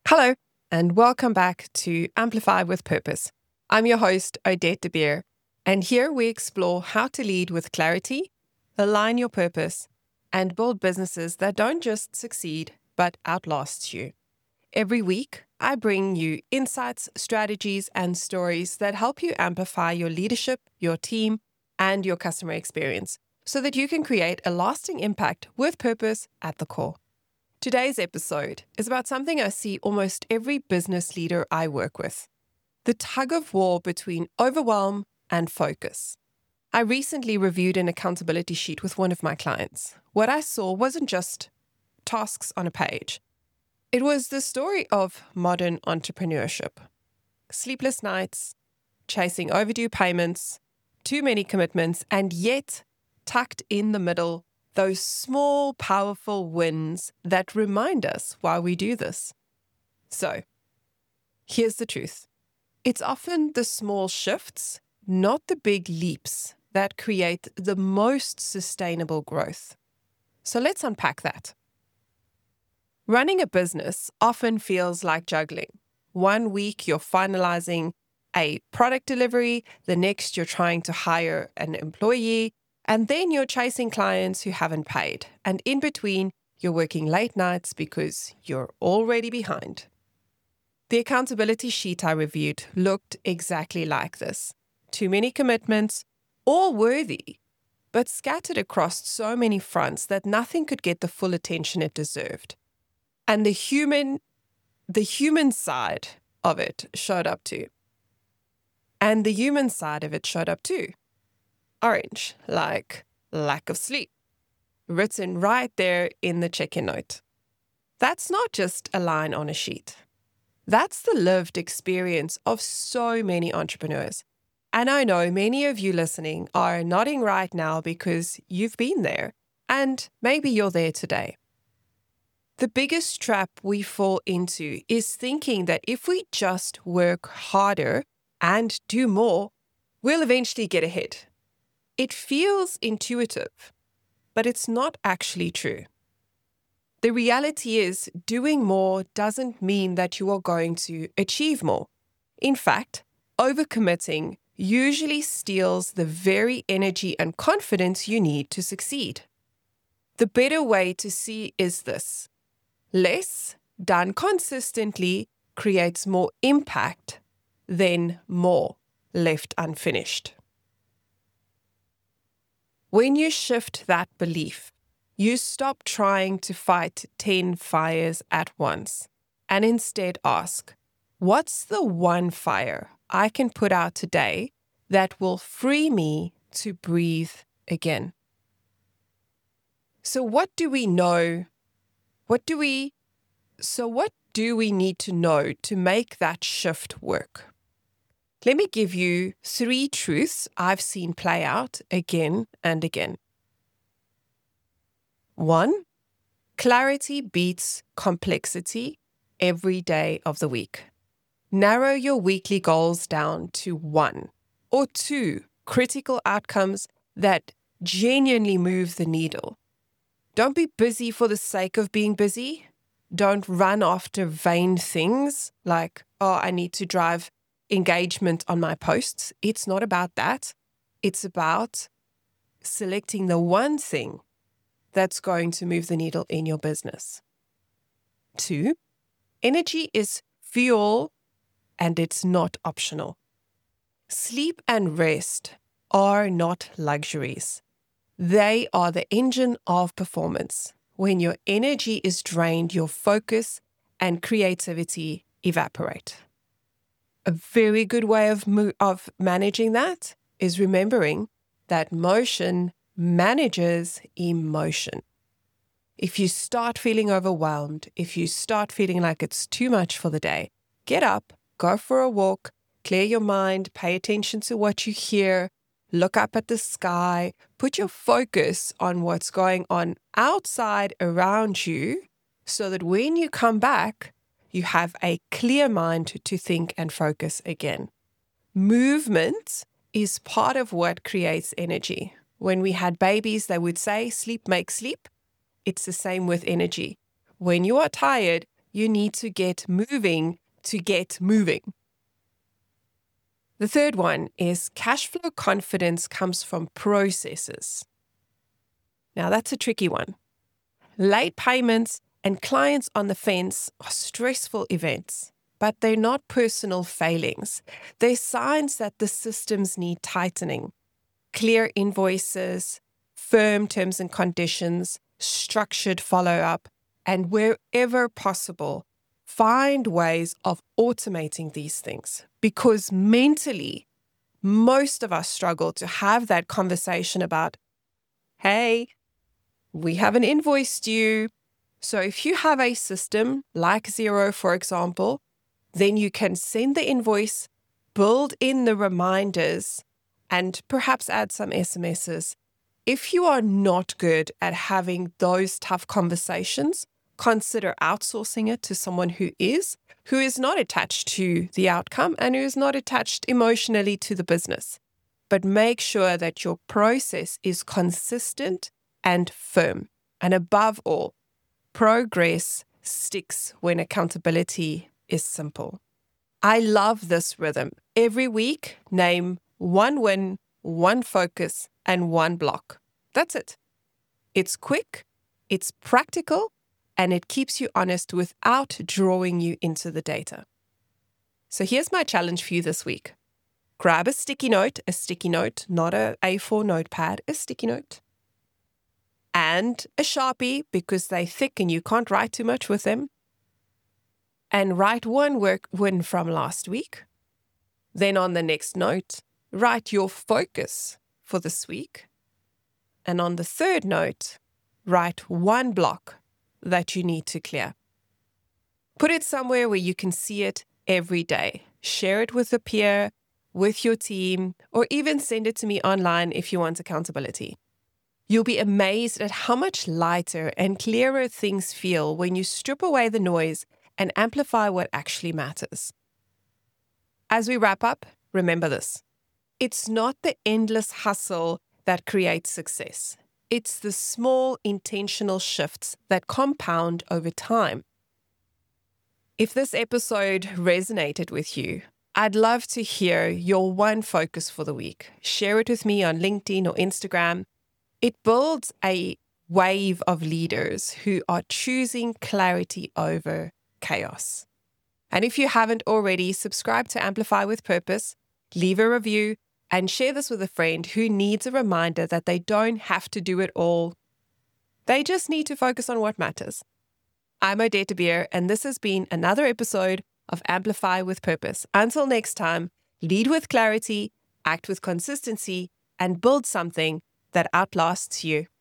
Hello, and welcome back to Amplify with Purpose. I'm your host, Odette de Beer, and here we explore how to lead with clarity, align your purpose, and build businesses that don't just succeed, but outlast you. Every week, I bring you insights, strategies, and stories that help you amplify your leadership, your team, and your customer experience so that you can create a lasting impact with purpose at the core. Today's episode is about something I see almost every business leader I work with: the tug of war between overwhelm and focus. I recently reviewed an accountability sheet with one of my clients. What I saw wasn't just tasks on a page. It was the story of modern entrepreneurship. Sleepless nights, chasing overdue payments, too many commitments, and yet, tucked in the middle, those small, powerful wins that remind us why we do this. So, here's the truth. It's often the small shifts, not the big leaps, that create the most sustainable growth. So let's unpack that. Running a business often feels like juggling. One week you're finalizing a product delivery, the next you're trying to hire an employee, and then you're chasing clients who haven't paid. And in between, you're working late nights because you're already behind. The accountability sheet I reviewed looked exactly like this. Too many commitments, all worthy, but scattered across so many fronts that nothing could get the full attention it deserved. And the human side of it showed up too. And the human side of it showed up too. Orange, like lack of sleep, written right there in the check-in note. That's not just a line on a sheet. That's the lived experience of so many entrepreneurs. And I know many of you listening are nodding right now because you've been there, and maybe you're there today. The biggest trap we fall into is thinking that if we just work harder and do more, we'll eventually get ahead. It feels intuitive, but it's not actually true. The reality is, doing more doesn't mean that you are going to achieve more. In fact, overcommitting usually steals the very energy and confidence you need to succeed. The better way to see is this: less done consistently creates more impact than more left unfinished. When you shift that belief, you stop trying to fight 10 fires at once and instead ask, what's the one fire I can put out today that will free me to breathe again? So what do we know? What do we need to know to make that shift work? Let me give you 3 truths I've seen play out again and again. 1, clarity beats complexity every day of the week. Narrow your weekly goals down to 1 or 2 critical outcomes that genuinely move the needle. Don't be busy for the sake of being busy. Don't run after vain things like, I need to drive engagement on my posts. It's not about that. It's about selecting the one thing that's going to move the needle in your business. 2, energy is fuel and it's not optional. Sleep and rest are not luxuries. They are the engine of performance. When your energy is drained, your focus and creativity evaporate. A very good way of managing that is remembering that motion manages emotion. If you start feeling overwhelmed, if you start feeling like it's too much for the day, get up, go for a walk, clear your mind, pay attention to what you hear, look up at the sky, put your focus on what's going on outside around you so that when you come back, you have a clear mind to think and focus again. Movement is part of what creates energy. When we had babies, they would say, sleep makes sleep. It's the same with energy. When you are tired, You need to get moving to get moving. The third one is cash flow confidence comes from processes. Now, that's a tricky one. Late payments and clients on the fence are stressful events, but they're not personal failings. They're signs that the systems need tightening. Clear invoices, firm terms and conditions, structured follow-up, and wherever possible, find ways of automating these things. Because mentally, most of us struggle to have that conversation about, hey, we haven't invoiced you. So if you have a system like Xero, for example, then you can send the invoice, build in the reminders, and perhaps add some SMSs. If you are not good at having those tough conversations, consider outsourcing it to someone who is not attached to the outcome and who is not attached emotionally to the business. But make sure that your process is consistent and firm. And above all, progress sticks when accountability is simple. I love this rhythm. Every week, name one win, one focus, and one block. That's it. It's quick, it's practical, and it keeps you honest without drawing you into the data. So here's my challenge for you this week. Grab a sticky note, not a A4 notepad, a sticky note, and a Sharpie because they're thick and you can't write too much with them. And write one work win from last week. Then on the next note, write your focus for this week. And on the third note, write one block that you need to clear. Put it somewhere where you can see it every day. Share it with a peer, with your team, or even send it to me online if you want accountability. You'll be amazed at how much lighter and clearer things feel when you strip away the noise and amplify what actually matters. As we wrap up, remember this. It's not the endless hustle that creates success. It's the small intentional shifts that compound over time. If this episode resonated with you, I'd love to hear your one focus for the week. Share it with me on LinkedIn or Instagram. It builds a wave of leaders who are choosing clarity over chaos. And if you haven't already, subscribe to Amplify with Purpose, leave a review, and share this with a friend who needs a reminder that they don't have to do it all. They just need to focus on what matters. I'm Odette de Beer, and this has been another episode of Amplify with Purpose. Until next time, lead with clarity, act with consistency, and build something that outlasts you.